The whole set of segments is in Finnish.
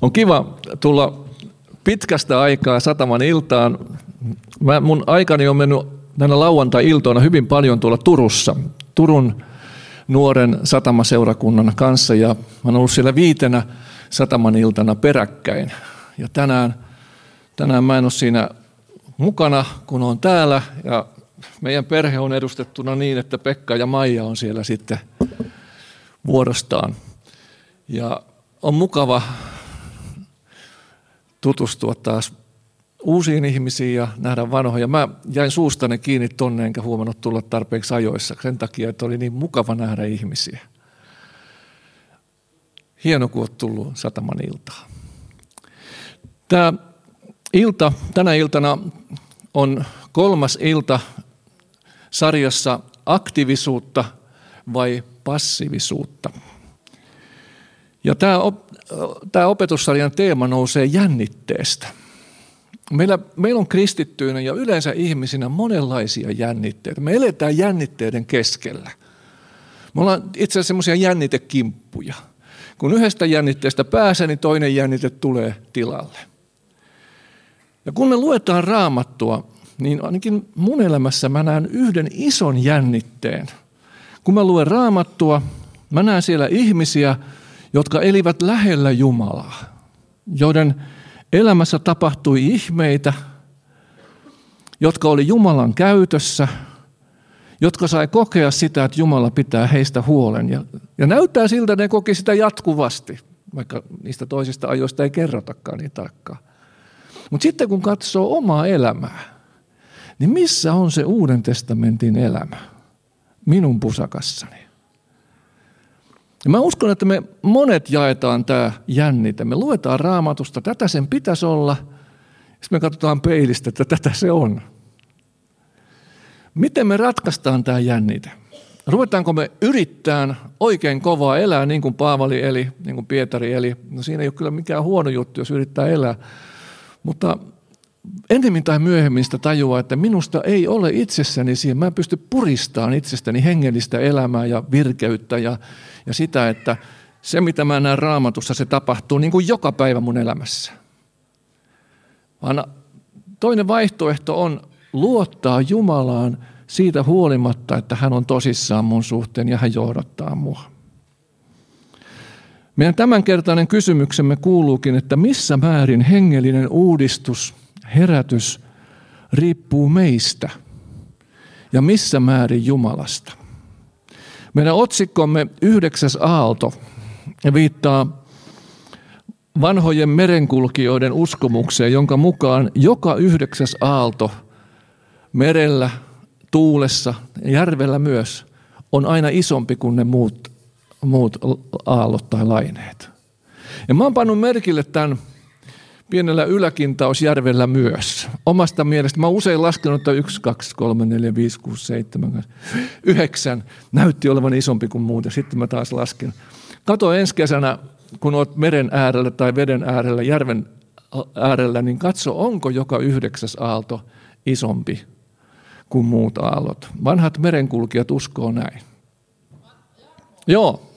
On kiva tulla pitkästä aikaa Sataman iltaan. Mun aikani on mennyt näinä lauantai-iltoina hyvin paljon tuolla Turussa, Turun nuoren satamaseurakunnan kanssa, ja mä oon ollut siellä 5 Sataman iltana peräkkäin. Ja tänään mä en ole siinä mukana, kun on täällä, ja meidän perhe on edustettuna niin, että Pekka ja Maija on siellä sitten vuorostaan. Ja on mukava tutustua taas uusiin ihmisiin ja nähdä vanhoja. Mä jäin suustani kiinni tonne, enkä huomannut tulla tarpeeksi ajoissa sen takia, että oli niin mukava nähdä ihmisiä. Hieno, kun olet tullut Sataman iltaan. Tämä ilta, tänä iltana on 3. ilta sarjassa aktiivisuutta vai passiivisuutta. Ja tämä opetussarjan teema nousee jännitteestä. Meillä on kristittyinä ja yleensä ihmisinä monenlaisia jännitteitä. Me eletään jännitteiden keskellä. Me ollaan itse asiassa semmoisia jännitekimppuja. Kun yhdestä jännitteestä pääsee, niin toinen jännite tulee tilalle. Ja kun me luetaan Raamattua, niin ainakin mun elämässä mä näen yhden ison jännitteen. Kun mä luen Raamattua, mä näen siellä ihmisiä, jotka elivät lähellä Jumalaa, joiden elämässä tapahtui ihmeitä, jotka oli Jumalan käytössä, jotka sai kokea sitä, että Jumala pitää heistä huolen. Ja näyttää siltä, että ne koki sitä jatkuvasti, vaikka niistä toisista ajoista ei kerrotakaan niin tarkkaan. Mutta sitten kun katsoo omaa elämää, niin missä on se Uuden testamentin elämä minun pusakassani? Ja mä uskon, että me monet jaetaan tämä jännite. Me luetaan Raamatusta, tätä sen pitäisi olla. Sitten me katsotaan peilistä, että tätä se on. Miten me ratkaistaan tämä jännite? Ruvetaanko me yrittämään oikein kovaa elää niin kuin Paavali eli, niin kuin Pietari eli? No siinä ei ole kyllä mikään huono juttu, jos yrittää elää. Mutta ennemmin tai myöhemmin sitä tajuaa, että minusta ei ole itsessäni siihen. Mä en pysty puristamaan itsestäni hengellistä elämää ja virkeyttä ja sitä, että se mitä mä näen Raamatussa, se tapahtuu niin kuin joka päivä mun elämässä. Vaan toinen vaihtoehto on luottaa Jumalaan siitä huolimatta, että hän on tosissaan mun suhteen ja hän johdattaa mua. Meidän tämänkertainen kysymyksemme kuuluukin, että missä määrin hengellinen uudistus, herätys riippuu meistä ja missä määrin Jumalasta. Meidän otsikkomme 9. aalto viittaa vanhojen merenkulkijoiden uskomukseen, jonka mukaan joka 9. aalto merellä, tuulessa, järvellä myös on aina isompi kuin ne muut aallot tai laineet. Ja mä oon pannut merkille tämän pienellä Yläkintausjärvellä myös. Omasta mielestä mä oon usein laskenut, että 1, 2, 3, 4, 5, 6, 7, 9 näytti olevan isompi kuin muut. Ja sitten mä taas lasken. Kato ensi kesänä, kun oot meren äärellä tai veden äärellä, järven äärellä, niin katso, onko joka 9. aalto isompi kuin muut aallot. Vanhat merenkulkijat uskoo näin. Joo.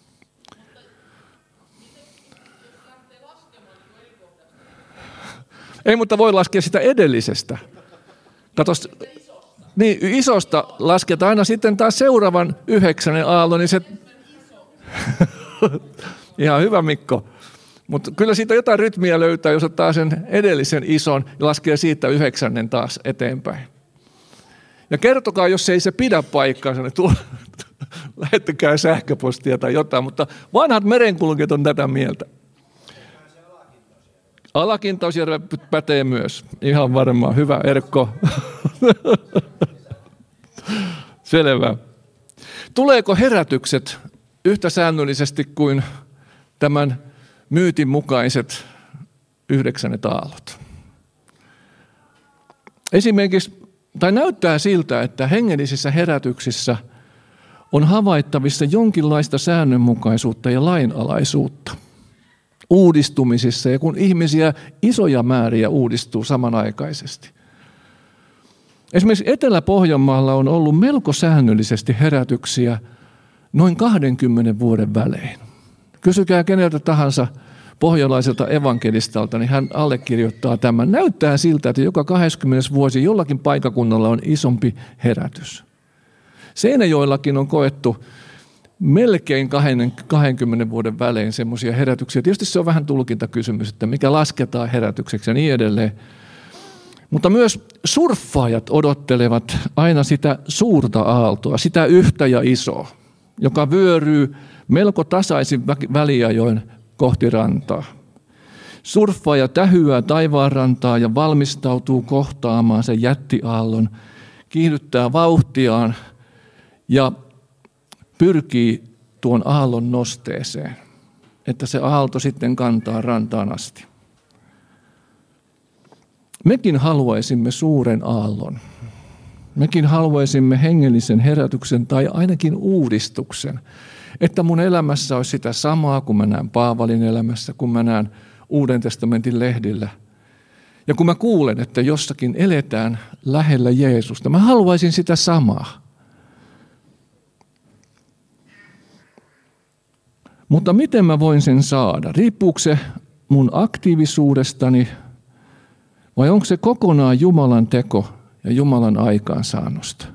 Ei, mutta voi laskea sitä edellisestä. Katos, niin isosta lasketaan aina sitten taas seuraavan 9. aallon, niin se... Ihan hyvä, Mikko. Mutta kyllä siitä jotain rytmiä löytää, jos ottaa sen edellisen ison ja laskee siitä 9. taas eteenpäin. Ja kertokaa, jos ei se pidä paikkaansa, niin lähettäkää sähköpostia tai jotain, mutta vanhat merenkulkijat on tätä mieltä. Alakintausjärve pätee myös. Ihan varmaan. Hyvä, Erkko. Selvä. Tuleeko herätykset yhtä säännöllisesti kuin tämän myytin mukaiset 9. aallot? Esimerkiksi, tai näyttää siltä, että hengellisissä herätyksissä on havaittavissa jonkinlaista säännönmukaisuutta ja lainalaisuutta uudistumisissa, ja kun ihmisiä isoja määriä uudistuu samanaikaisesti. Esimerkiksi Etelä-Pohjanmaalla on ollut melko säännöllisesti herätyksiä noin 20 vuoden välein. Kysykää keneltä tahansa pohjalaiselta evankelistalta, niin hän allekirjoittaa tämän. Näyttää siltä, että joka 20. vuosi jollakin paikakunnalla on isompi herätys. Seinäjoellakin on koettu melkein 20 vuoden välein semmoisia herätyksiä. Tietysti se on vähän tulkintakysymys, että mikä lasketaan herätykseksi ja niin edelleen. Mutta myös surffaajat odottelevat aina sitä suurta aaltoa, sitä yhtä ja isoa, joka vyöryy melko tasaisin väliajoin kohti rantaa. Surffaaja tähyää taivaanrantaa ja valmistautuu kohtaamaan sen jättiaallon, kiihdyttää vauhtiaan ja pyrkii tuon aallon nosteeseen, että se aalto sitten kantaa rantaan asti. Mekin haluaisimme suuren aallon. Mekin haluaisimme hengellisen herätyksen tai ainakin uudistuksen, että mun elämässä olisi sitä samaa, kun mä näen Paavalin elämässä, kun mä näen Uuden testamentin lehdillä. Ja kun mä kuulen, että jossakin eletään lähellä Jeesusta, mä haluaisin sitä samaa. Mutta miten mä voin sen saada? Riippuuko se mun aktiivisuudestani vai onko se kokonaan Jumalan teko ja Jumalan aikaansaannosta?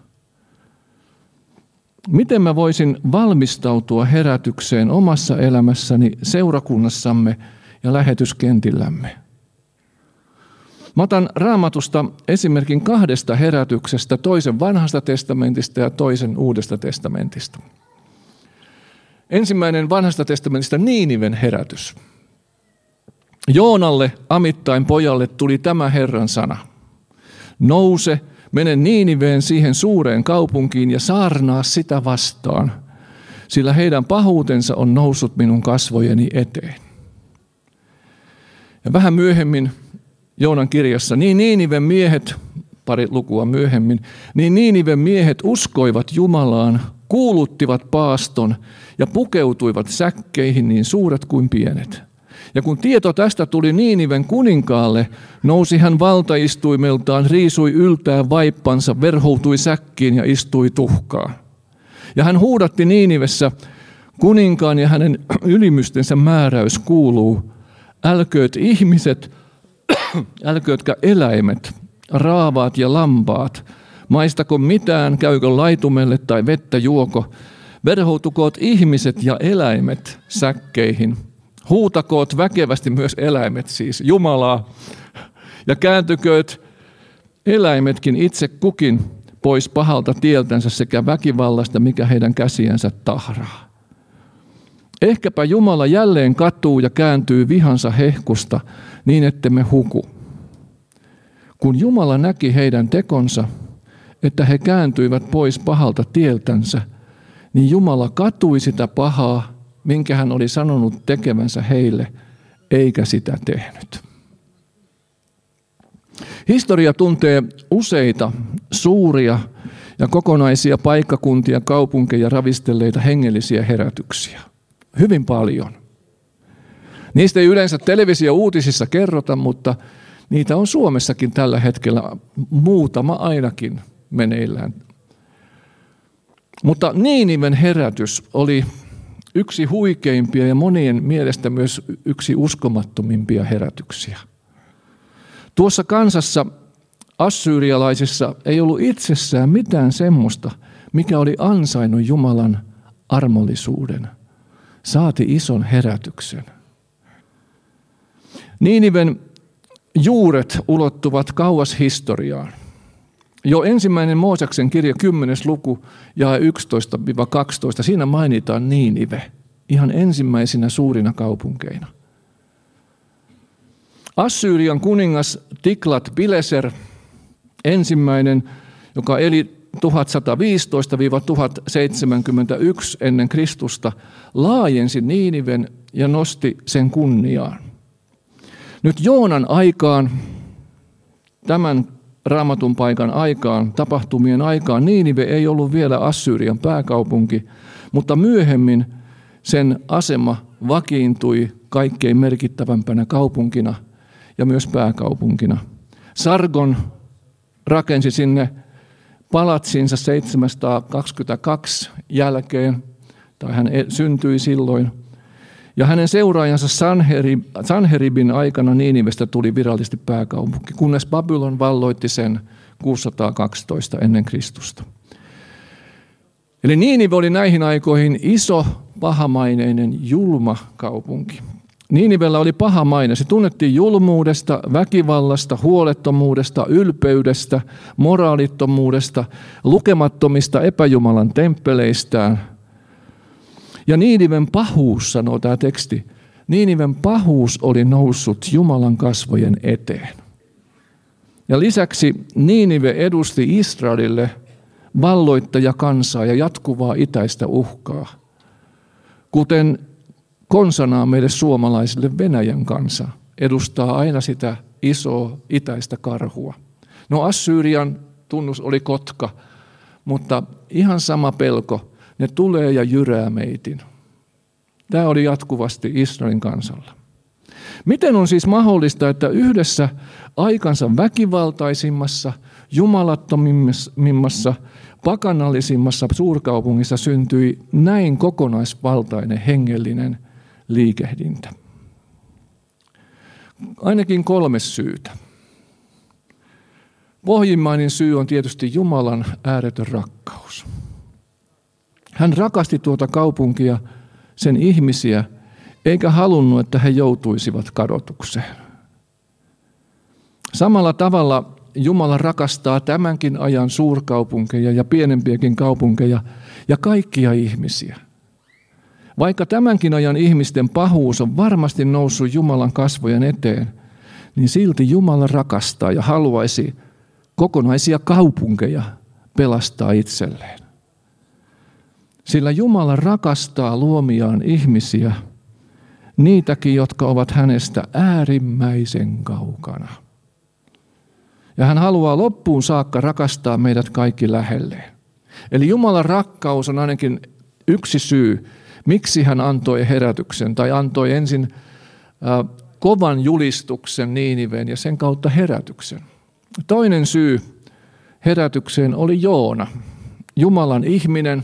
Miten mä voisin valmistautua herätykseen omassa elämässäni, seurakunnassamme ja lähetyskentillämme? Mä otan Raamatusta esimerkin 2 herätyksestä, toisen vanhasta testamentista ja toisen Uudesta testamentista. Ensimmäinen vanhasta testamentista Niiniven herätys. Joonalle, Amittain pojalle, tuli tämä Herran sana. Nouse, mene Niiniveen, siihen suureen kaupunkiin ja saarnaa sitä vastaan, sillä heidän pahuutensa on noussut minun kasvojeni eteen. Ja vähän myöhemmin Joonan kirjassa, niin Niiniven miehet, pari lukua myöhemmin, niin Niiniven miehet uskoivat Jumalaan, kuuluttivat paaston ja pukeutuivat säkkeihin niin suuret kuin pienet. Ja kun tieto tästä tuli Niiniven kuninkaalle, nousi hän valtaistuimeltaan, riisui yltää vaippansa, verhoutui säkkiin ja istui tuhkaan. Ja hän huudatti Niinivessä, kuninkaan ja hänen ylimystensä määräys kuuluu, älkööt ihmiset, älköötkä eläimet, raavaat ja lampaat, maistako mitään, käykö laitumelle tai vettä juoko, verhoutukoot ihmiset ja eläimet säkkeihin. Huutakoot väkevästi myös eläimet, siis Jumalaa, ja kääntykööt eläimetkin itse kukin pois pahalta tieltänsä sekä väkivallasta, mikä heidän käsiänsä tahraa. Ehkäpä Jumala jälleen katuu ja kääntyy vihansa hehkusta niin, ettemme huku. Kun Jumala näki heidän tekonsa, että he kääntyivät pois pahalta tieltänsä, niin Jumala katui sitä pahaa, minkä hän oli sanonut tekevänsä heille, eikä sitä tehnyt. Historia tuntee useita suuria ja kokonaisia paikkakuntia, kaupunkeja ravistelleita hengellisiä herätyksiä. Hyvin paljon. Niistä ei yleensä televisio-uutisissa kerrota, mutta niitä on Suomessakin tällä hetkellä muutama ainakin meneillään. Mutta Niiniven herätys oli yksi huikeimpia ja monien mielestä myös yksi uskomattomimpia herätyksiä. Tuossa kansassa assyrialaisissa ei ollut itsessään mitään semmoista, mikä oli ansainnut Jumalan armollisuuden. Saati ison herätyksen. Niiniven juuret ulottuvat kauas historiaan. Jo ensimmäinen Mooseksen kirja 10. luku ja 11-12, siinä mainitaan Niinive ihan ensimmäisinä suurina kaupunkeina. Assyrian kuningas Tiglat-Pileser, ensimmäinen, joka eli 1115-1071 ennen Kristusta, laajensi Niiniven ja nosti sen kunniaan. Nyt Joonan aikaan, tämän Raamatun paikan aikaan, tapahtumien aikaan, Niinive ei ollut vielä Assyrian pääkaupunki, mutta myöhemmin sen asema vakiintui kaikkein merkittävämpänä kaupunkina ja myös pääkaupunkina. Sargon rakensi sinne palatsinsa 722 jälkeen, tai hän syntyi silloin, Ja hänen seuraajansa Sanheribin aikana Niinivestä tuli virallisesti pääkaupunki, kunnes Babylon valloitti sen 612 ennen Kristusta. Eli Niinive oli näihin aikoihin iso, pahamaineinen, julma kaupunki. Niinivellä oli paha maine. Se tunnettiin julmuudesta, väkivallasta, huolettomuudesta, ylpeydestä, moraalittomuudesta, lukemattomista epäjumalan temppeleistään. Ja Niiniven pahuus, sanoo tämä teksti, Niiniven pahuus oli noussut Jumalan kasvojen eteen. Ja lisäksi Niinive edusti Israelille valloittajakansaa ja jatkuvaa itäistä uhkaa, kuten konsanaa meille suomalaisille Venäjän kansa edustaa aina sitä isoa itäistä karhua. No Assyrian tunnus oli kotka, mutta ihan sama pelko, ne tulee ja jyrää meitin. Tämä oli jatkuvasti Israelin kansalla. Miten on siis mahdollista, että yhdessä aikansa väkivaltaisimmassa, jumalattomimmassa, pakanallisimmassa suurkaupungissa syntyi näin kokonaisvaltainen hengellinen liikehdintä? Ainakin 3 syytä. Pohjimmainen syy on tietysti Jumalan ääretön rakkaus. Hän rakasti tuota kaupunkia, sen ihmisiä, eikä halunnut, että he joutuisivat kadotukseen. Samalla tavalla Jumala rakastaa tämänkin ajan suurkaupunkeja ja pienempiäkin kaupunkeja ja kaikkia ihmisiä. Vaikka tämänkin ajan ihmisten pahuus on varmasti noussut Jumalan kasvojen eteen, niin silti Jumala rakastaa ja haluaisi kokonaisia kaupunkeja pelastaa itselleen. Sillä Jumala rakastaa luomiaan ihmisiä, niitäkin, jotka ovat hänestä äärimmäisen kaukana. Ja hän haluaa loppuun saakka rakastaa meidät kaikki lähelleen. Eli Jumalan rakkaus on ainakin yksi syy, miksi hän antoi herätyksen tai antoi ensin kovan julistuksen Niiniveen ja sen kautta herätyksen. Toinen syy herätykseen oli Joona, Jumalan ihminen,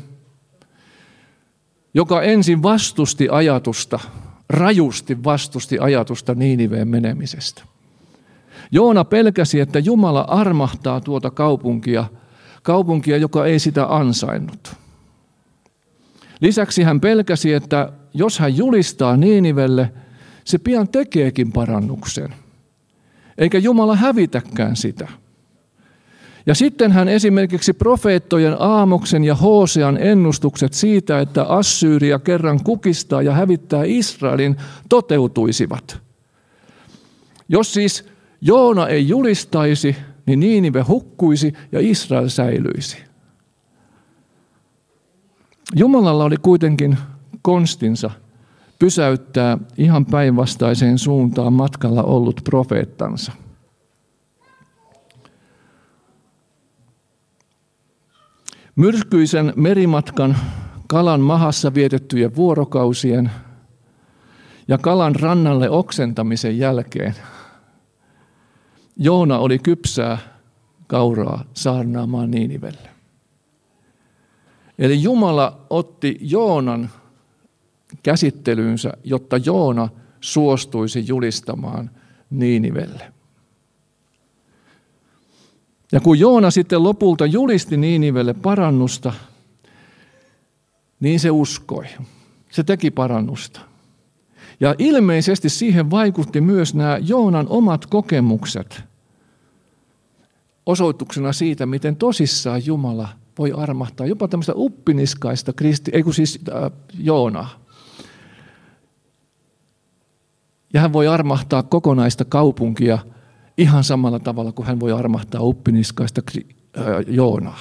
joka ensin vastusti ajatusta, rajusti vastusti ajatusta Niiniveen menemisestä. Joona pelkäsi, että Jumala armahtaa tuota kaupunkia, joka ei sitä ansainnut. Lisäksi hän pelkäsi, että jos hän julistaa Niinivelle, se pian tekeekin parannuksen, eikä Jumala hävitäkään sitä. Ja sitten hän esimerkiksi profeettojen Aamoksen ja Hosean ennustukset siitä, että Assyria kerran kukistaa ja hävittää Israelin, toteutuisivat. Jos siis Joona ei julistaisi, niin Niinive hukkuisi ja Israel säilyisi. Jumalalla oli kuitenkin konstinsa pysäyttää ihan päinvastaiseen suuntaan matkalla ollut profeettansa. Myrskyisen merimatkan, kalan mahassa vietettyjen vuorokausien ja kalan rannalle oksentamisen jälkeen Joona oli kypsää kauraa saarnaamaan Niinivelle. Eli Jumala otti Joonan käsittelyynsä, jotta Joona suostuisi julistamaan Niinivelle. Ja kun Joona sitten lopulta julisti Niinivelle parannusta, niin se uskoi. Se teki parannusta. Ja ilmeisesti siihen vaikutti myös nämä Joonan omat kokemukset osoituksena siitä, miten tosissaan Jumala voi armahtaa jopa tämmöistä uppiniskaista Joonaa. Ja hän voi armahtaa kokonaista kaupunkia ihan samalla tavalla kuin hän voi armahtaa uppiniskaista Joonaa.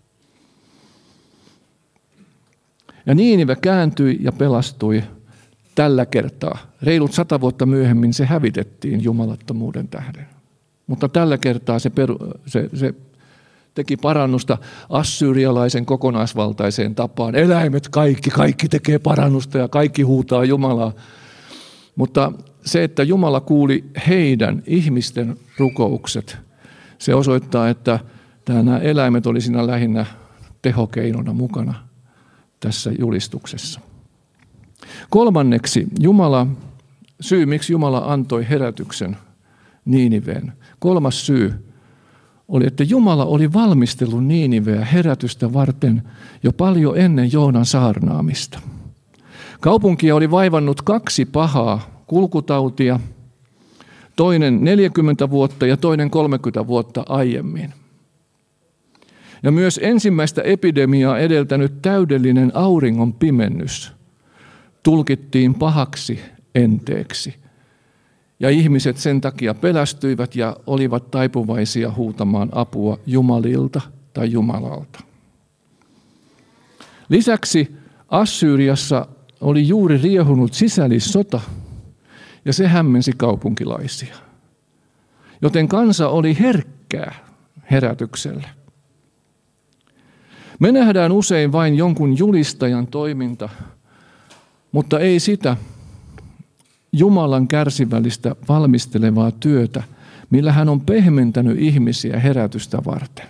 Ja Niinive kääntyi ja pelastui tällä kertaa. Reilut 100 vuotta myöhemmin se hävitettiin jumalattomuuden tähden. Mutta tällä kertaa se teki parannusta assyrialaisen kokonaisvaltaiseen tapaan. Eläimet kaikki tekee parannusta ja kaikki huutaa Jumalaa. Mutta se, että Jumala kuuli heidän ihmisten rukoukset, se osoittaa, että nämä eläimet oli siinä lähinnä tehokeinona mukana tässä julistuksessa. Kolmanneksi, syy miksi Jumala antoi herätyksen Niiniveen. Kolmas syy oli, että Jumala oli valmistellut Niiniveä herätystä varten jo paljon ennen Joonan saarnaamista. Kaupunkia oli vaivannut 2 pahaa kulkutautia, toinen 40 vuotta ja toinen 30 vuotta aiemmin. Ja myös ensimmäistä epidemiaa edeltänyt täydellinen auringon pimennys tulkittiin pahaksi enteeksi. Ja ihmiset sen takia pelästyivät ja olivat taipuvaisia huutamaan apua jumalilta tai Jumalalta. Lisäksi Assyriassa oli juuri riehunut sisällissota ja se hämmensi kaupunkilaisia. Joten kansa oli herkkää herätykselle. Me nähdään usein vain jonkun julistajan toiminta, mutta ei sitä Jumalan kärsivällistä valmistelevaa työtä, millä hän on pehmentänyt ihmisiä herätystä varten.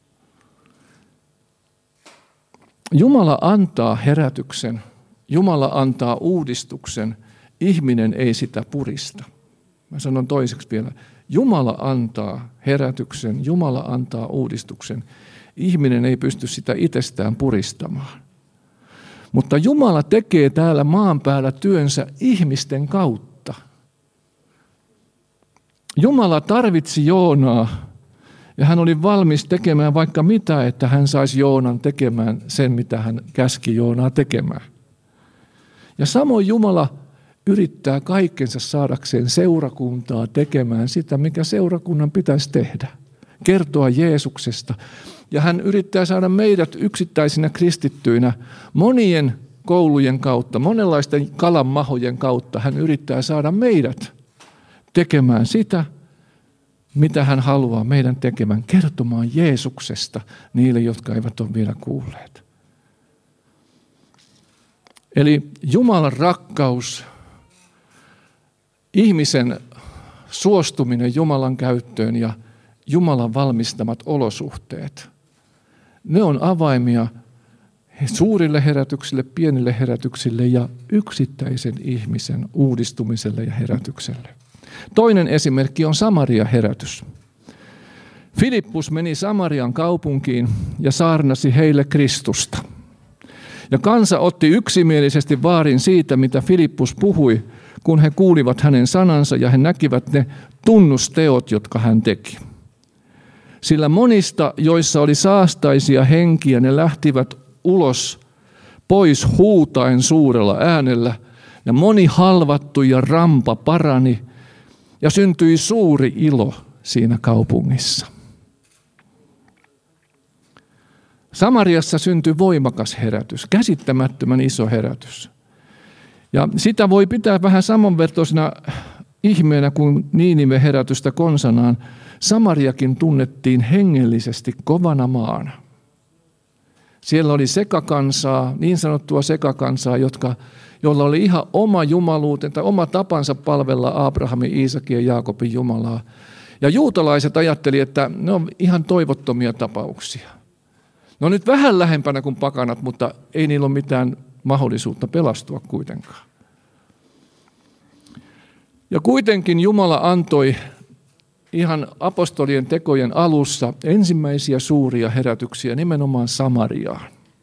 Jumala antaa herätyksen, Jumala antaa uudistuksen, ihminen ei sitä purista. Mä sanon toiseksi vielä, Jumala antaa herätyksen, Jumala antaa uudistuksen, ihminen ei pysty sitä itsestään puristamaan. Mutta Jumala tekee täällä maan päällä työnsä ihmisten kautta. Jumala tarvitsi Joonaa ja hän oli valmis tekemään vaikka mitä, että hän saisi Joonan tekemään sen, mitä hän käski Joonaa tekemään. Ja samoin Jumala yrittää kaikkensa saadakseen seurakuntaa tekemään sitä, mikä seurakunnan pitäisi tehdä. Kertoa Jeesuksesta. Ja hän yrittää saada meidät yksittäisinä kristittyinä monien koulujen kautta, monenlaisten kalanmahojen kautta. Hän yrittää saada meidät tekemään sitä, mitä hän haluaa meidän tekemään, kertomaan Jeesuksesta niille, jotka eivät ole vielä kuulleet. Eli Jumalan rakkaus, ihmisen suostuminen Jumalan käyttöön ja Jumalan valmistamat olosuhteet, ne on avaimia suurille herätyksille, pienille herätyksille ja yksittäisen ihmisen uudistumiselle ja herätykselle. Toinen esimerkki on Samaria-herätys. Filippus meni Samarian kaupunkiin ja saarnasi heille Kristusta. Ja kansa otti yksimielisesti vaarin siitä, mitä Filippus puhui, kun he kuulivat hänen sanansa ja he näkivät ne tunnusteot, jotka hän teki. Sillä monista, joissa oli saastaisia henkiä, ne lähtivät ulos pois huutaen suurella äänellä, ja moni halvattu ja rampa parani, ja syntyi suuri ilo siinä kaupungissa. Samariassa syntyi voimakas herätys, käsittämättömän iso herätys. Ja sitä voi pitää vähän samanvertoisena ihmeenä kuin Niinive herätystä konsanaan. Samariakin tunnettiin hengellisesti kovana maana. Siellä oli sekakansaa, niin sanottua sekakansaa, joilla oli ihan oma jumaluutensa tai oma tapansa palvella Abrahamin, Iisakin ja Jaakobin Jumalaa. Ja juutalaiset ajatteli, että ne on ihan toivottomia tapauksia. Ne on nyt vähän lähempänä kuin pakanat, mutta ei niillä ole mitään mahdollisuutta pelastua kuitenkaan. Ja kuitenkin Jumala antoi ihan apostolien tekojen alussa ensimmäisiä suuria herätyksiä nimenomaan Samariaan.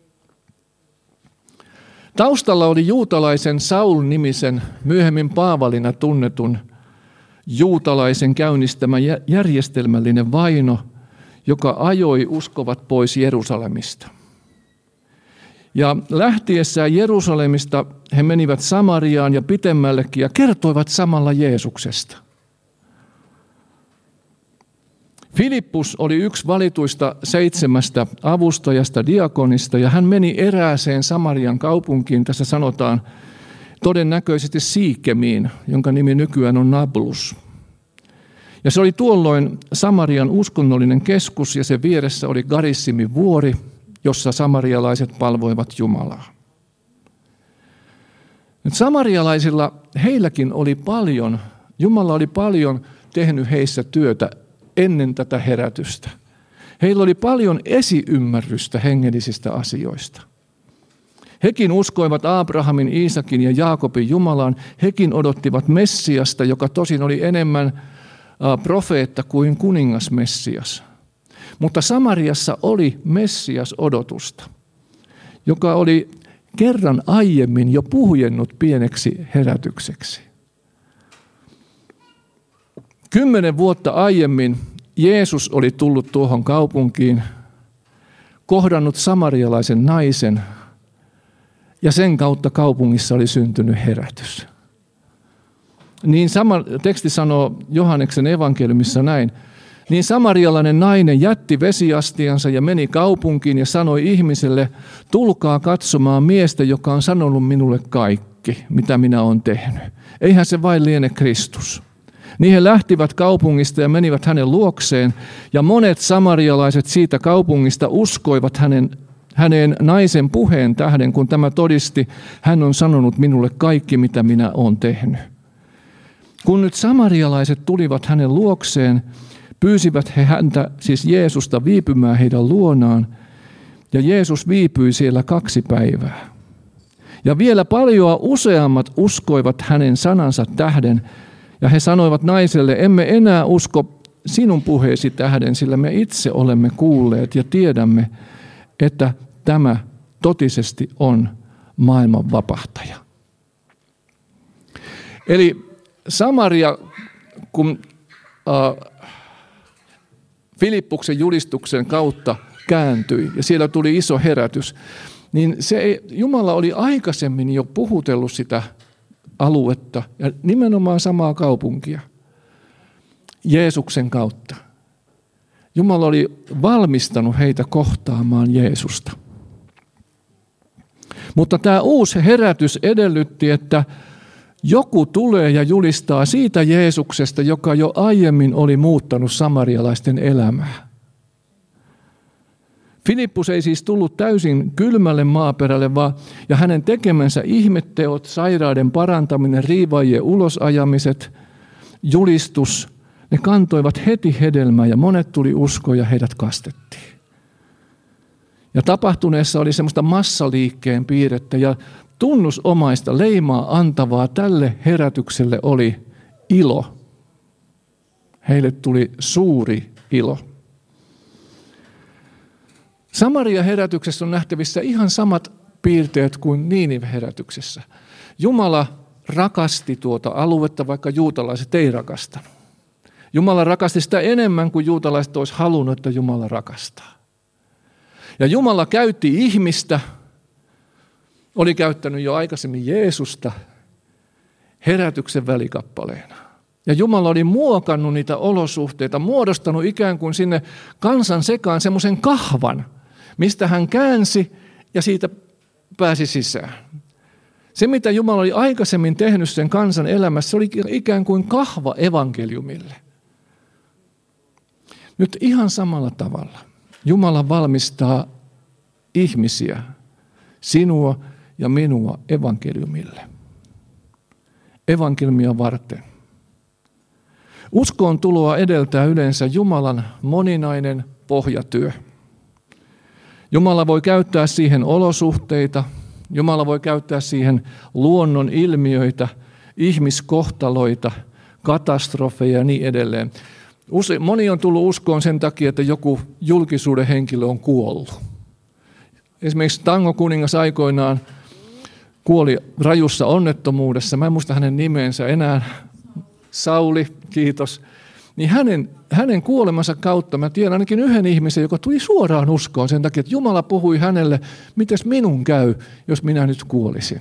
Taustalla oli juutalaisen Saul-nimisen, myöhemmin Paavalina tunnetun juutalaisen käynnistämä järjestelmällinen vaino, joka ajoi uskovat pois Jerusalemista. Ja lähtiessään Jerusalemista he menivät Samariaan ja pitemmällekin ja kertoivat samalla Jeesuksesta. Filippus oli yksi valituista 7 avustajasta, diakonista, ja hän meni erääseen Samarian kaupunkiin, tässä sanotaan todennäköisesti Siikemiin, jonka nimi nykyään on Nablus. Ja se oli tuolloin Samarian uskonnollinen keskus, ja sen vieressä oli Garissimin vuori, jossa samarialaiset palvoivat Jumalaa. Nyt samarialaisilla, heilläkin oli paljon, Jumala oli paljon tehnyt heissä työtä ennen tätä herätystä. Heillä oli paljon esiymmärrystä hengellisistä asioista. Hekin uskoivat Abrahamin, Iisakin ja Jaakobin Jumalaan. Hekin odottivat Messiasta, joka tosin oli enemmän profeetta kuin kuningas Messias. Mutta Samariassa oli Messias-odotusta, joka oli kerran aiemmin jo puhjennut pieneksi herätykseksi. 10 vuotta aiemmin Jeesus oli tullut tuohon kaupunkiin, kohdannut samarialaisen naisen, ja sen kautta kaupungissa oli syntynyt herätys. Niin sama teksti sanoo Johanneksen evankeliumissa näin. Niin samarialainen nainen jätti vesiastiansa ja meni kaupunkiin ja sanoi ihmiselle, tulkaa katsomaan miestä, joka on sanonut minulle kaikki, mitä minä olen tehnyt. Eihän se vain liene Kristus. Niin he lähtivät kaupungista ja menivät hänen luokseen, ja monet samarialaiset siitä kaupungista uskoivat hänen naisen puheen tähden, kun tämä todisti, hän on sanonut minulle kaikki, mitä minä olen tehnyt. Kun nyt samarialaiset tulivat hänen luokseen, pyysivät he häntä, siis Jeesusta, viipymään heidän luonaan, ja Jeesus viipyi siellä 2 päivää. Ja vielä paljon useammat uskoivat hänen sanansa tähden, ja he sanoivat naiselle, emme enää usko sinun puheesi tähden, sillä me itse olemme kuulleet ja tiedämme, että tämä totisesti on maailman vapahtaja. Eli Samaria, kun Filippuksen julistuksen kautta kääntyi ja siellä tuli iso herätys, niin Jumala oli aikaisemmin jo puhutellut sitä aluetta ja nimenomaan samaa kaupunkia Jeesuksen kautta. Jumala oli valmistanut heitä kohtaamaan Jeesusta. Mutta tämä uusi herätys edellytti, että joku tulee ja julistaa siitä Jeesuksesta, joka jo aiemmin oli muuttanut samarialaisten elämää. Filippus ei siis tullut täysin kylmälle maaperälle, ja hänen tekemänsä ihmetteot, sairaiden parantaminen, riivaajien ulosajamiset, julistus, ne kantoivat heti hedelmää ja monet tuli uskoon ja heidät kastettiin. Ja tapahtuneessa oli semmoista massaliikkeen piirrettä ja tunnusomaista leimaa antavaa tälle herätykselle oli ilo. Heille tuli suuri ilo. Samaria-herätyksessä on nähtävissä ihan samat piirteet kuin Niinive-herätyksessä. Jumala rakasti tuota aluetta, vaikka juutalaiset ei rakastanut. Jumala rakasti sitä enemmän kuin juutalaiset olisi halunnut, että Jumala rakastaa. Ja Jumala käytti ihmistä, oli käyttänyt jo aikaisemmin Jeesusta herätyksen välikappaleena. Ja Jumala oli muokannut niitä olosuhteita, muodostanut ikään kuin sinne kansan sekaan semmoisen kahvan, mistä hän käänsi ja siitä pääsi sisään. Se, mitä Jumala oli aikaisemmin tehnyt sen kansan elämässä, se oli ikään kuin kahva evankeliumille. Nyt ihan samalla tavalla Jumala valmistaa ihmisiä, sinua ja minua evankeliumille. Evankeliumia varten. Uskoon tuloa edeltää yleensä Jumalan moninainen pohjatyö. Jumala voi käyttää siihen olosuhteita, Jumala voi käyttää siihen luonnon ilmiöitä, ihmiskohtaloita, katastrofeja ja niin edelleen. Moni on tullut uskoon sen takia, että joku julkisuuden henkilö on kuollut. Esimerkiksi Tango kuningas aikoinaan kuoli rajussa onnettomuudessa. Mä en muista hänen nimensä enää. Sauli, kiitos. Niin hänen kuolemansa kautta mä tiedän ainakin yhden ihmisen, joka tuli suoraan uskoon sen takia, että Jumala puhui hänelle, mites minun käy, jos minä nyt kuolisin.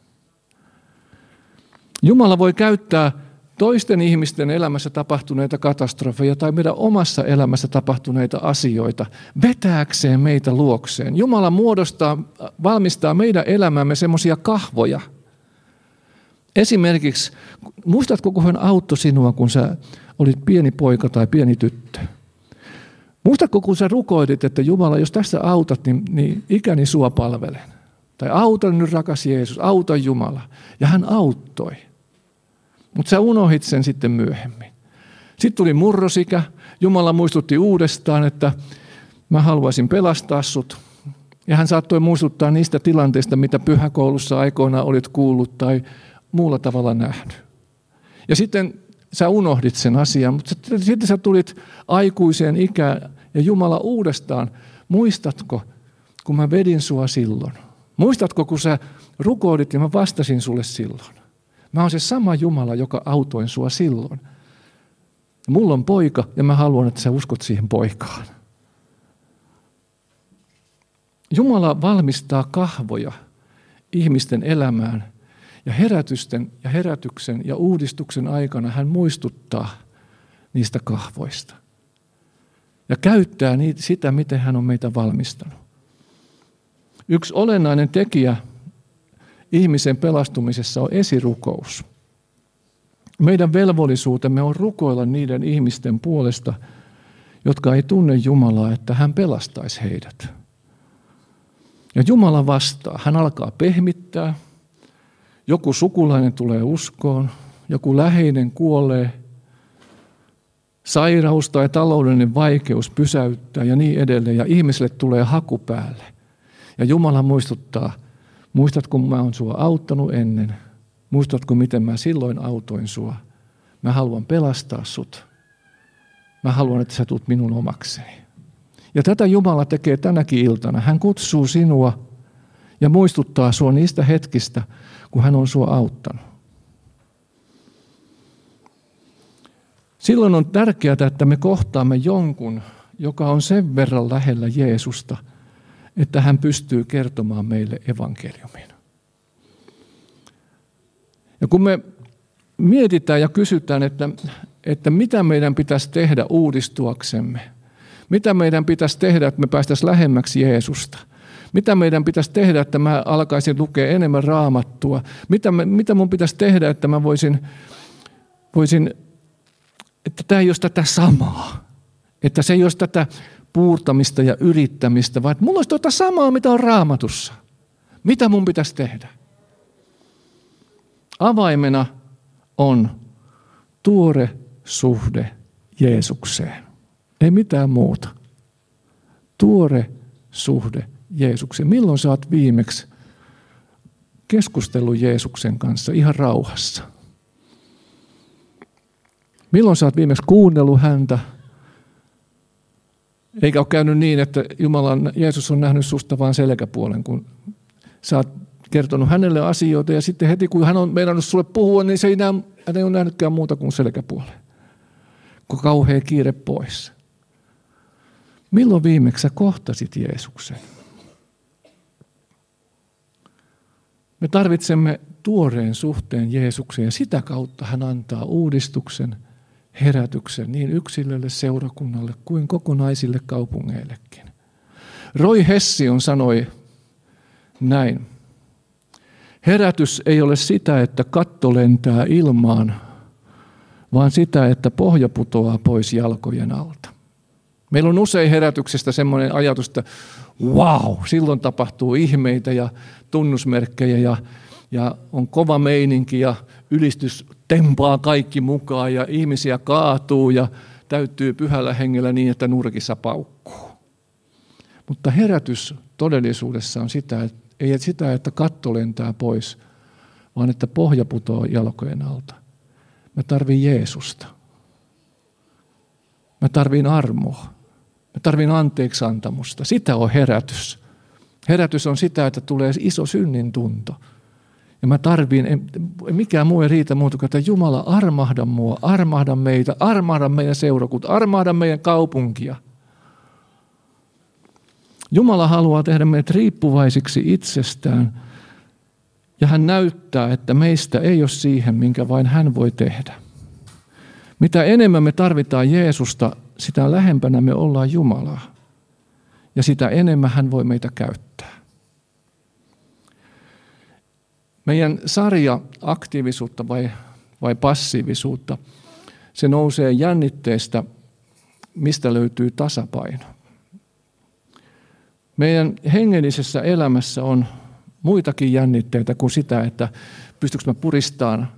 Jumala voi käyttää toisten ihmisten elämässä tapahtuneita katastrofeja tai meidän omassa elämässä tapahtuneita asioita vetääkseen meitä luokseen. Jumala valmistaa meidän elämäämme semmoisia kahvoja. Esimerkiksi, muistatko, kun hän auttoi sinua, kun sä olit pieni poika tai pieni tyttö? Muistatko, kun sä rukoilit, että Jumala, jos tässä autat, niin ikäni sua palvelen. Tai auta nyt, rakas Jeesus, auta Jumala. Ja hän auttoi. Mutta sä unohdit sen sitten myöhemmin. Sitten tuli murrosikä. Jumala muistutti uudestaan, että mä haluaisin pelastaa sut. Ja hän saattoi muistuttaa niistä tilanteista, mitä pyhäkoulussa aikoinaan olit kuullut tai muulla tavalla nähnyt. Ja sitten sä unohdit sen asian, mutta sitten sä tulit aikuiseen ikään ja Jumala uudestaan. Muistatko, kun mä vedin sua silloin? Muistatko, kun sä rukoilit ja mä vastasin sulle silloin? Mä oon se sama Jumala, joka autoin sua silloin. Mulla on poika ja mä haluan, että sä uskot siihen poikaan. Jumala valmistaa kahvoja ihmisten elämään ja herätyksen ja uudistuksen aikana hän muistuttaa niistä kahvoista. Ja käyttää sitä, miten hän on meitä valmistanut. Yksi olennainen tekijä ihmisen pelastumisessa on esirukous. Meidän velvollisuutemme on rukoilla niiden ihmisten puolesta, jotka ei tunne Jumalaa, että hän pelastaisi heidät. Ja Jumala vastaa. Hän alkaa pehmittää. Joku sukulainen tulee uskoon, joku läheinen kuolee, sairaus tai taloudellinen vaikeus pysäyttää ja niin edelleen. Ja ihmiselle tulee haku päälle. Ja Jumala muistuttaa, muistatko mä oon sua auttanut ennen? Muistatko miten mä silloin autoin sua? Mä haluan pelastaa sut. Mä haluan, että sä tulet minun omakseni. Ja tätä Jumala tekee tänäkin iltana. Hän kutsuu sinua ja muistuttaa sua niistä hetkistä, kun hän on sua auttanut. Silloin on tärkeää, että me kohtaamme jonkun, joka on sen verran lähellä Jeesusta, että hän pystyy kertomaan meille evankeliumin. Ja kun me mietitään ja kysytään, että mitä meidän pitäisi tehdä uudistuaksemme, mitä meidän pitäisi tehdä, että me päästäisiin lähemmäksi Jeesusta, mitä meidän pitäisi tehdä, että mä alkaisin lukea enemmän Raamattua, mitä mun pitäisi tehdä, että mä voisin, että tämä ei olisi tätä samaa, että se ei olisi tätä puurtamista ja yrittämistä, vaan että mulla olisi tuota samaa, mitä on Raamatussa. Mitä mun pitäisi tehdä? Avaimena on tuore suhde Jeesukseen. Ei mitään muuta. Tuore suhde Jeesukseen. Milloin sä oot viimeksi keskustellut Jeesuksen kanssa ihan rauhassa? Milloin sä oot viimeksi kuunnellut häntä? Eikä ole käynyt niin, että Jeesus on nähnyt susta vain selkäpuolen, kun sä oot kertonut hänelle asioita ja sitten heti kun hän on meinannut sulle puhua, niin hän ei ole nähnytkään muuta kuin selkäpuolen. Kun kauhea kiire pois. Milloin viimeksi sä kohtasit Jeesuksen? Me tarvitsemme tuoreen suhteen Jeesukseen ja sitä kautta hän antaa uudistuksen, herätyksen niin yksilölle, seurakunnalle kuin kokonaisille kaupungeillekin. Roy Hession sanoi näin. Herätys ei ole sitä, että katto lentää ilmaan, vaan sitä, että pohja putoaa pois jalkojen alta. Meillä on usein herätyksestä semmoinen ajatus, että wow, silloin tapahtuu ihmeitä ja tunnusmerkkejä ja on kova meininki ja ylistys tempaa kaikki mukaan ja ihmisiä kaatuu ja täyttyy pyhällä hengellä niin, että nurkissa paukkuu. Mutta herätys todellisuudessa on ei sitä, että katto lentää pois, vaan että pohja putoaa jalkojen alta. Mä tarvin Jeesusta. Mä tarvin armoa. Mä tarvin anteeksiantamusta. Sitä on herätys. Herätys on sitä, että tulee iso synnin tunto. Ja mä tarvin, mikään muu ei riitä muuta kuin, että Jumala armahda mua, armahda meitä, armahda meidän seurakuntaa, armahda meidän kaupunkia. Jumala haluaa tehdä meidät riippuvaisiksi itsestään ja hän näyttää, että meistä ei ole siihen, minkä vain hän voi tehdä. Mitä enemmän me tarvitaan Jeesusta, sitä lähempänä me ollaan Jumalaa ja sitä enemmän hän voi meitä käyttää. Meidän sarja aktiivisuutta vai passiivisuutta, se nousee jännitteestä, mistä löytyy tasapaino. Meidän hengellisessä elämässä on muitakin jännitteitä kuin sitä, että pystyykö mä puristamaan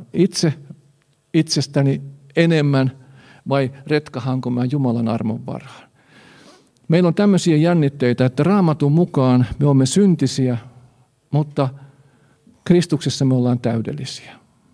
itsestäni enemmän vai retkahanko mä Jumalan armon varaan. Meillä on tämmöisiä jännitteitä, että Raamatun mukaan me olemme syntisiä, mutta Kristuksessa me ollaan täydellisiä.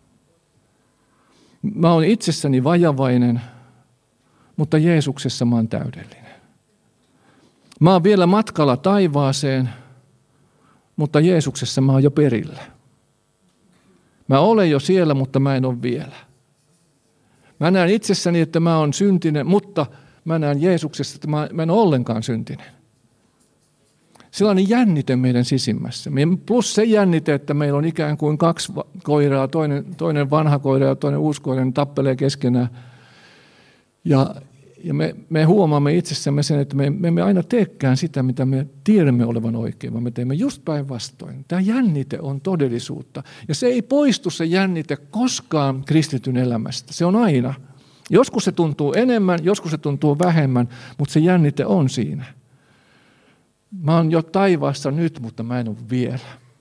Mä olen itsessäni vajavainen, mutta Jeesuksessa mä oon täydellinen. Mä oon vielä matkalla taivaaseen, mutta Jeesuksessa mä oon jo perillä. Mä olen jo siellä, mutta mä en ole vielä. Mä näen itsessäni, että mä oon syntinen, mutta mä näen Jeesuksessa, että mä en ole ollenkaan syntinen. Sellainen jännite meidän sisimmässä. Plus se jännite, että meillä on ikään kuin kaksi koiraa, toinen vanha koira ja toinen uusi koira, ne tappelee keskenään. Ja me huomaamme itsessämme sen, että me emme aina teekään sitä, mitä me tiedämme olevan oikein, vaan me teemme just päinvastoin. Tämä jännite on todellisuutta. Ja se ei poistu se jännite koskaan kristityn elämästä. Se on aina. Joskus se tuntuu enemmän, joskus se tuntuu vähemmän, mutta se jännite on siinä. Mä oon jo taivaassa nyt, mutta mä en ole vielä.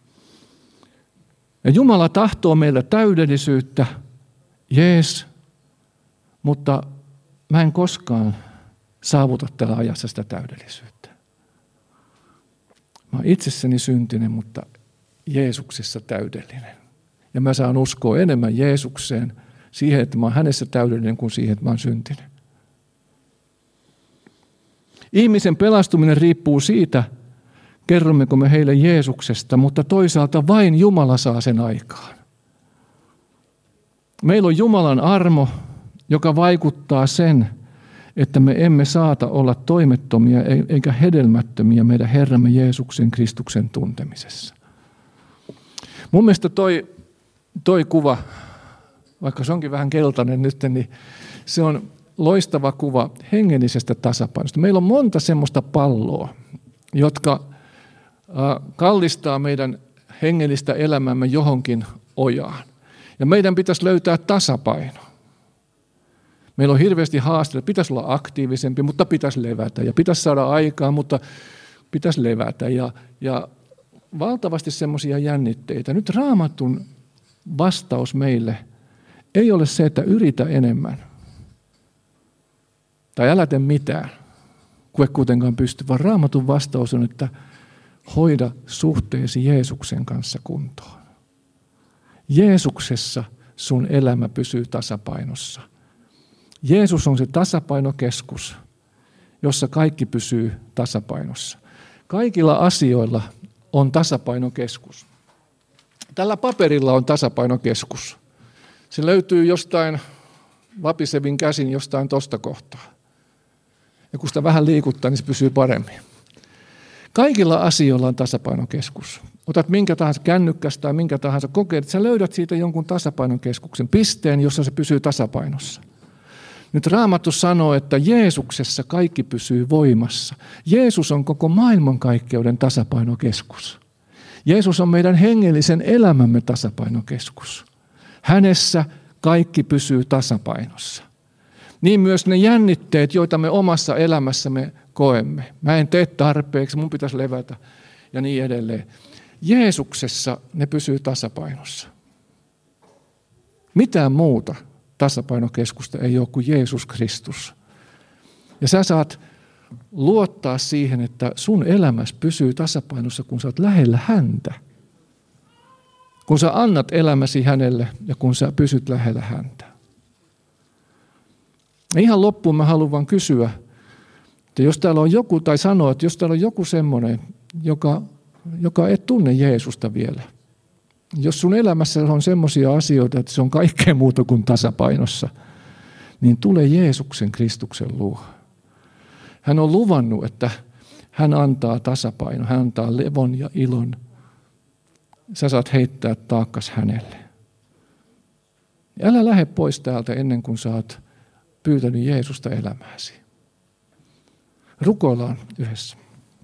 Ja Jumala tahtoo meillä täydellisyyttä, jees, mutta mä en koskaan saavuta tällä ajassa sitä täydellisyyttä. Mä oon itsessäni syntinen, mutta Jeesuksessa täydellinen. Ja mä saan uskoa enemmän Jeesukseen, siihen, että mä oon hänessä täydellinen, kuin siihen, että mä oon syntinen. Ihmisen pelastuminen riippuu siitä, kerrommeko me heille Jeesuksesta, mutta toisaalta vain Jumala saa sen aikaan. Meillä on Jumalan armo, joka vaikuttaa sen, että me emme saata olla toimettomia eikä hedelmättömiä meidän Herramme Jeesuksen Kristuksen tuntemisessa. Mun mielestä toi kuva, vaikka se onkin vähän keltainen nyt, niin se on loistava kuva hengellisestä tasapainosta. Meillä on monta semmoista palloa, jotka kallistaa meidän hengellistä elämämme johonkin ojaan. Ja meidän pitäisi löytää tasapaino. Meillä on hirveästi haasteita. Pitäisi olla aktiivisempi, mutta pitäisi levätä. Ja pitäisi saada aikaa, mutta pitäisi levätä. Ja valtavasti semmoisia jännitteitä. Nyt Raamatun vastaus meille ei ole se, että yritä enemmän. Tai älä tee mitään, kun et kuitenkaan pysty. Vaan Raamatun vastaus on, että hoida suhteesi Jeesuksen kanssa kuntoon. Jeesuksessa sun elämä pysyy tasapainossa. Jeesus on se tasapainokeskus, jossa kaikki pysyy tasapainossa. Kaikilla asioilla on tasapainokeskus. Tällä paperilla on tasapainokeskus. Se löytyy jostain vapisevin käsin jostain tosta kohtaa. Ja kun sitä vähän liikuttaa, niin se pysyy paremmin. Kaikilla asioilla on tasapainokeskus. Otat minkä tahansa kännykkästä tai minkä tahansa kokeet, sä löydät siitä jonkun tasapainokeskuksen, pisteen, jossa se pysyy tasapainossa. Nyt Raamattu sanoo, että Jeesuksessa kaikki pysyy voimassa. Jeesus on koko maailmankaikkeuden tasapainokeskus. Jeesus on meidän hengellisen elämämme tasapainokeskus. Hänessä kaikki pysyy tasapainossa. Niin myös ne jännitteet, joita me omassa elämässämme koemme. Mä en tee tarpeeksi, mun pitäisi levätä ja niin edelleen. Jeesuksessa ne pysyy tasapainossa. Mitään muuta tasapainokeskusta ei ole kuin Jeesus Kristus. Ja sä saat luottaa siihen, että sun elämässä pysyy tasapainossa, kun sä oot lähellä häntä. Kun sä annat elämäsi hänelle ja kun sä pysyt lähellä häntä. Ja ihan loppuun mä haluan vaan kysyä, että jos täällä on joku, tai sanoa, että jos täällä on joku semmoinen, joka et tunne Jeesusta vielä. Jos sun elämässä on semmoisia asioita, että se on kaikkea muuta kuin tasapainossa, niin tule Jeesuksen Kristuksen luo. Hän on luvannut, että hän antaa tasapainon, hän antaa levon ja ilon. Sä saat heittää taakkas hänelle. Älä lähde pois täältä ennen kuin sä oot pyytänyt Jeesusta elämääsi. Rukoillaan yhdessä.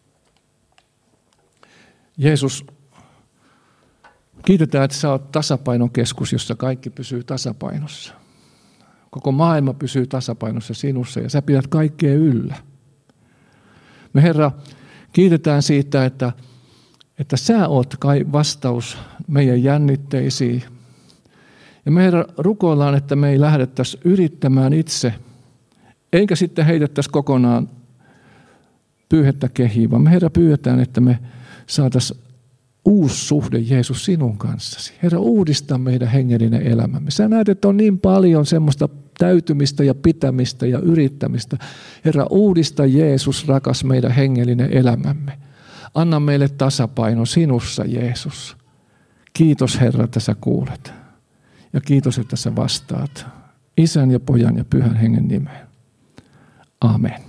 Jeesus, kiitetään, että sä oot tasapainon keskus, jossa kaikki pysyy tasapainossa. Koko maailma pysyy tasapainossa sinussa ja sä pidät kaikkea yllä. Me Herra, kiitetään siitä, että sä oot vastaus meidän jännitteisiin. Ja me Herra, rukoillaan, että me ei lähdettäisi yrittämään itse, eikä sitten heitettäisi kokonaan pyyhettä kehiin, vaan me Herra pyydetään, että me saataisiin uusi suhde Jeesus sinun kanssasi. Herra, uudista meidän hengellinen elämämme. Sä näet, että on niin paljon semmoista täytymistä ja pitämistä ja yrittämistä. Herra, uudista Jeesus, rakas meidän hengellinen elämämme. Anna meille tasapaino sinussa, Jeesus. Kiitos Herra, että sä kuulet. Ja kiitos, että sä vastaat. Isän ja Pojan ja Pyhän Hengen nimeen. Amen.